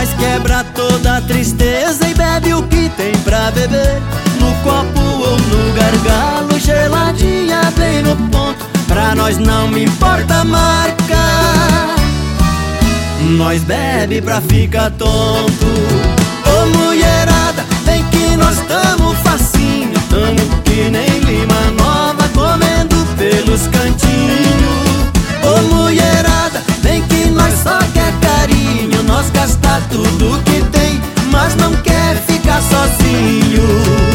Nós quebra toda a tristeza e bebe o que tem pra beber, no copo ou no gargalo, geladinha bem no ponto. Pra nós não me importa a marca, nós bebe pra ficar tonto. Ô mulherada, vem que nós tamo facinho, tamo que nem lima nova, comendo pelos cantinhos. Ô mulherada, vem que nós só quer carinho, nós gasta tudo que tem, mas não quer ficar sozinho.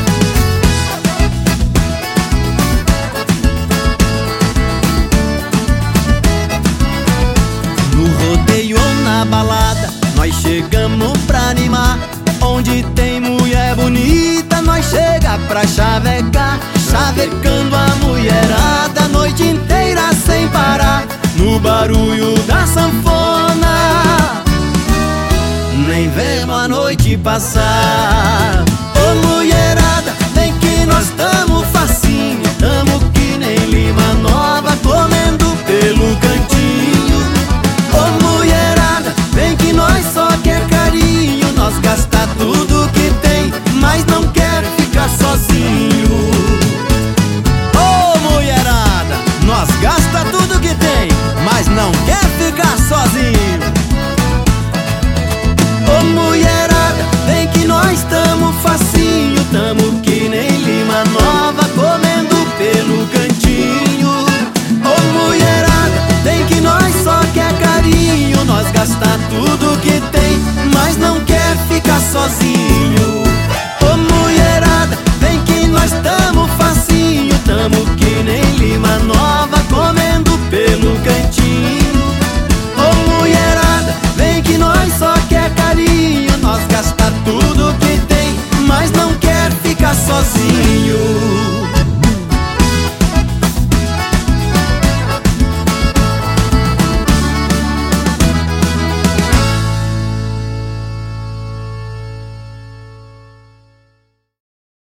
Na balada, nós chegamos pra animar. Onde tem mulher bonita, nós chega pra chavecar, chavecando a mulherada a noite inteira sem parar, no barulho da sanfona, nem vemos a noite passar. Ô mulherada, vem que nós tamo facinho, tamo que nem lima nova, comendo pelo cantinho. Ô mulherada, vem que nós só quer carinho, nós gasta tudo que tem, mas não quer ficar sozinho. Ô mulherada, nós gasta tudo que tem, mas não quer ficar sozinho. Ô mulherada, vem que nós tamo facinho, tamo que nem lima nova, comendo pelo cantinho. Ô mulherada, vem que nós só quer carinho, nós gasta tudo que tem, mas não quer ficar sozinho. Ô mulherada, vem que nós tamo facinho, tamo que nem lima nova, comendo pelo cantinho. Ô mulherada, vem que nós só quer carinho, nós gasta tudo que tem, mas não quer ficar sozinho.